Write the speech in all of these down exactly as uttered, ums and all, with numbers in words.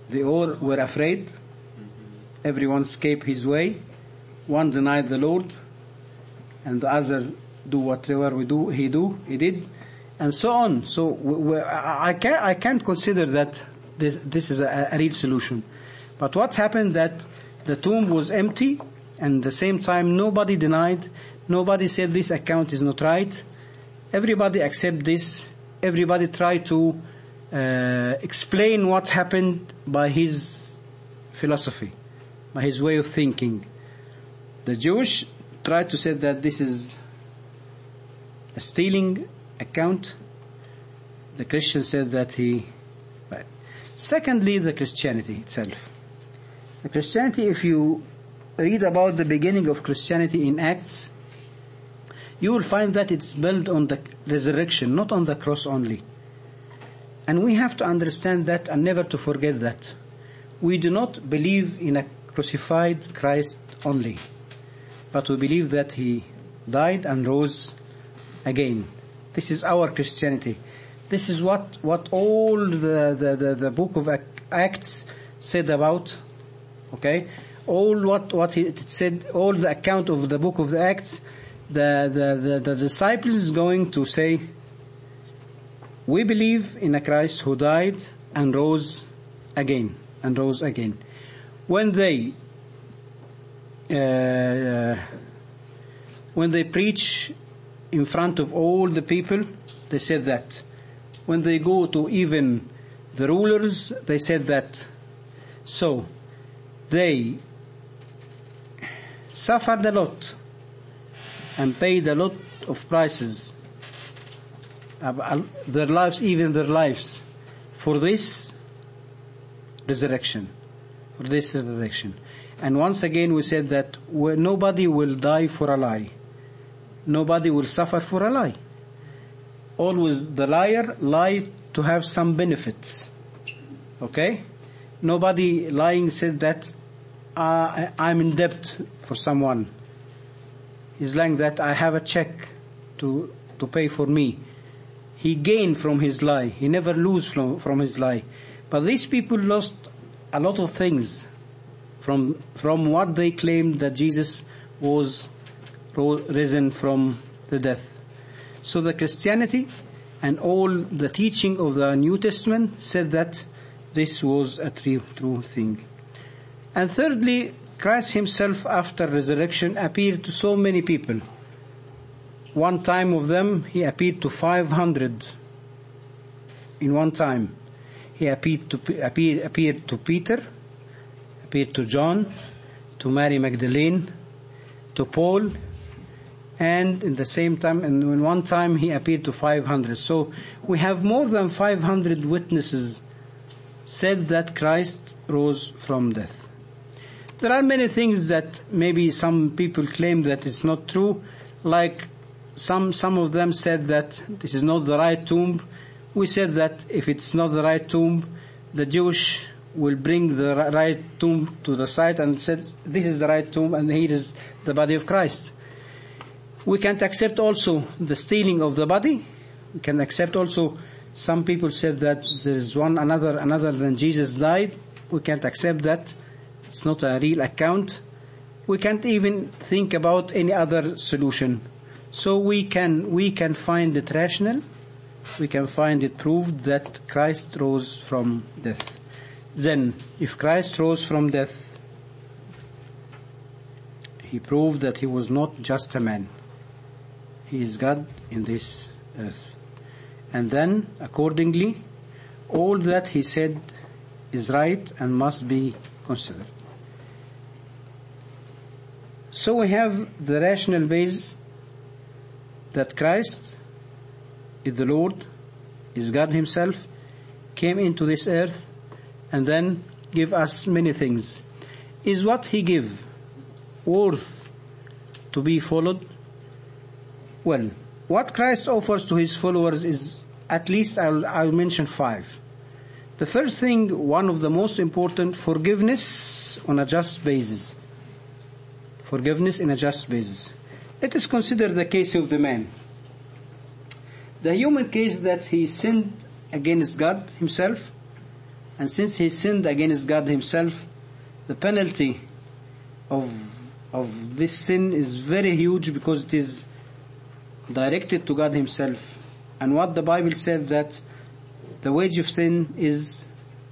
They all were afraid. Everyone escaped his way. One denied the Lord, and the other do whatever we do, he do, he did, and so on. So we, we, I, I can't, I can't consider that this, this is a, a real solution. But what happened that the tomb was empty, and at the same time nobody denied, nobody said this account is not right. Everybody accept this. Everybody tried to uh, explain what happened by his philosophy, by his way of thinking. The Jewish tried to say that this is a stealing account. The Christian said that he... Right. Secondly, the Christianity itself. The Christianity, if you read about the beginning of Christianity in Acts, you will find that it's built on the resurrection, not on the cross only. And we have to understand that and never to forget that. We do not believe in a crucified Christ only, but we believe that he died and rose again. This is our Christianity. This is what, what all the, the, the, the book of Acts said about, okay? All what, what it said, all the account of the book of the Acts, the, the, the, the disciples is going to say, we believe in a Christ who died and rose again, and rose again. When they, uh, when they preach in front of all the people, they said that. When they go to even the rulers, they said that. So, they suffered a lot and paid a lot of prices, their lives, even their lives, for this resurrection, for this resurrection. And once again we said that nobody will die for a lie. Nobody will suffer for a lie. Always the liar lie to have some benefits. Okay? Nobody lying said that uh, I'm in debt for someone. He's lying that I have a check to to pay for me. He gained from his lie. He never lose from, from his lie. But these people lost a lot of things from from what they claimed that Jesus was risen from the death. So the Christianity and all the teaching of the New Testament said that this was a true, true thing. And thirdly, Christ himself after resurrection appeared to so many people. One time of them, he appeared to five hundred in one time. He appeared to, appeared, appeared to Peter, appeared to John, to Mary Magdalene, to Paul, and in the same time, and in one time he appeared to five hundred. So we have more than five hundred witnesses said that Christ rose from death. There are many things that maybe some people claim that it's not true, like some some of them said that this is not the right tomb. We said that if it's not the right tomb, the Jewish will bring the right tomb to the site and said this is the right tomb and here is the body of Christ. We can't accept also the stealing of the body. We can accept also some people said that there is one another another than Jesus died. We can't accept that. It's not a real account. We can't even think about any other solution. So we can we can find it rational. We can find it proved that Christ rose from death. Then, if Christ rose from death, he proved that he was not just a man. He is God in this earth. And then, accordingly, all that he said is right and must be considered. So we have the rational base that Christ is the Lord, is God himself, came into this earth and then give us many things. Is what he give worth to be followed? Well, what Christ offers to his followers is, at least I'll, I'll mention five. The first thing, one of the most important, forgiveness on a just basis. Forgiveness in a just basis. Let us consider the case of the man. The human case that he sinned against God himself, And since he sinned against God himself, the penalty of of this sin is very huge, because it is directed to God himself. And what the Bible said, that the wage of sin is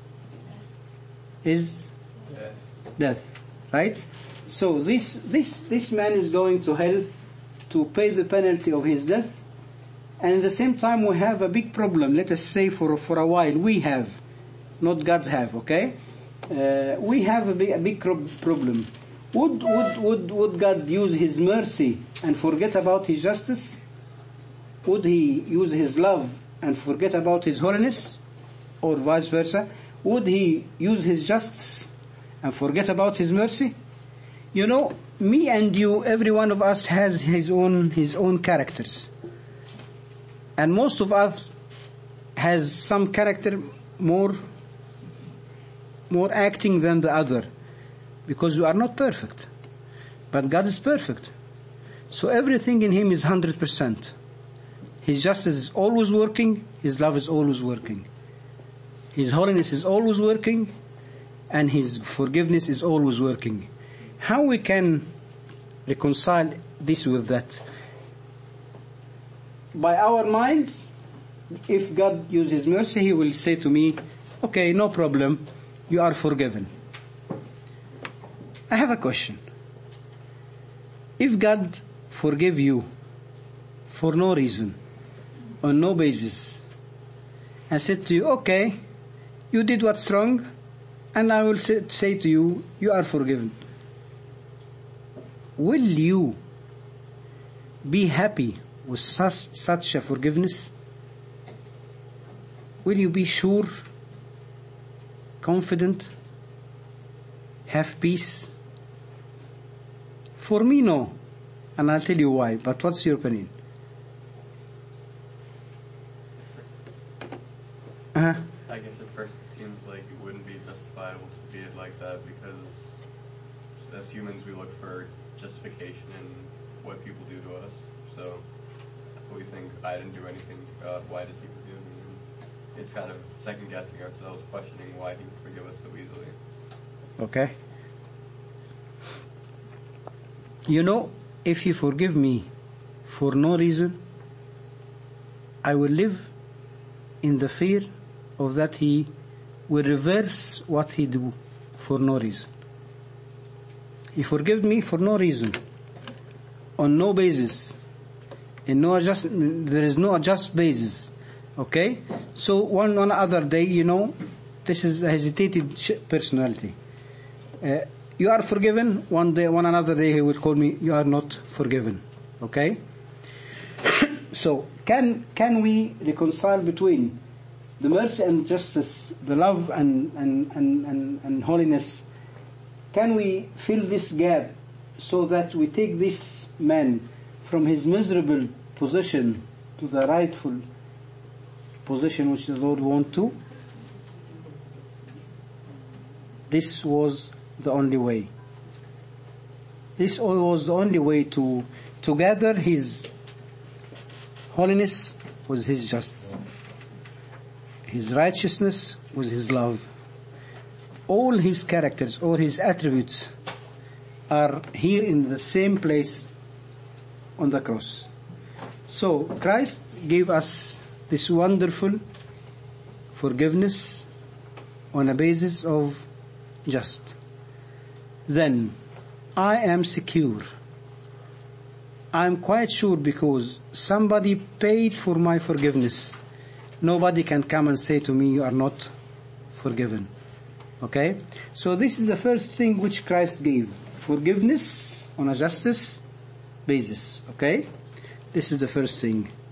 is death. death, right? So this this this man is going to hell to pay the penalty of his death. And at the same time we have a big problem. Let us say for for a while we have, not God's have, okay? Uh, we have a big, a big problem. Would, would, would, would God use his mercy and forget about his justice? Would he use his love and forget about his holiness? Or vice versa? Would he use his justice and forget about his mercy? You know, me and you, every one of us has his own, his own characters. And most of us has some character more, more acting than the other. Because we are not perfect. But God is perfect. So everything in him is one hundred percent. His justice is always working. His love is always working. His holiness is always working. And his forgiveness is always working. How we can reconcile this with that? By our minds, if God uses mercy, he will say to me, okay, no problem, you are forgiven. I have a question. If God forgive you for no reason, on no basis, and said to you, okay, you did what's wrong, and I will say, say to you, you are forgiven. Will you be happy with such, such a forgiveness? Will you be sure, confident, have peace? For me, no. And I'll tell you why. But what's your opinion? Uh-huh. I guess at first it seems like it wouldn't be justifiable to be it like that, because as humans we look for justification in what people do to us. So if we think, I didn't do anything to God, why does he forgive me? It's kind of second guessing ourselves, questioning why he would forgive us so easily. Okay. You know, if he forgive me for no reason, I will live in the fear of that he will reverse what he do for no reason. He forgive me for no reason, on no basis, in no adjust, there is no just basis. Okay? So one, one other day, you know, this is a hesitated personality. Uh, You are forgiven. One day, one another day, he will call me, you are not forgiven. Okay? So, can can we reconcile between the mercy and justice, the love and, and, and, and, and holiness? Can we fill this gap so that we take this man from his miserable position to the rightful position which the Lord wants to? This was the only way. This was the only way to to gather his holiness with his justice, his righteousness with his love. All his characters, all his attributes are here in the same place on the cross. So Christ gave us this wonderful forgiveness on a basis of just. Then I am secure. I am quite sure, because somebody paid for my forgiveness. Nobody can come and say to me, you are not forgiven. Okay? So this is the first thing which Christ gave. Forgiveness on a justice basis. Okay? This is the first thing.